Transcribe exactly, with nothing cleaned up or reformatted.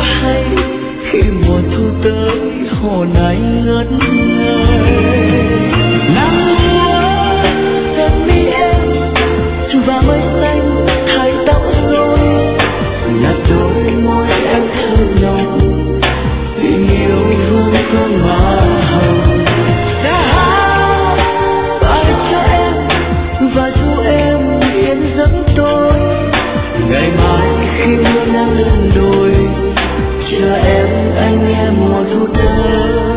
hay khi mùa thu tới hồ này ngất ngây. Nắng múa trên mi em và mây xanh thay tóc rối, nhạt đôi môi em thơm nồng, tình yêu hương cơn hoa hồng. Sẽ hát bài cho em và dù em yên giấc tôi, ngày mai khi mưa nắng lên đồi, chờ em anh nghe mùa thu tới.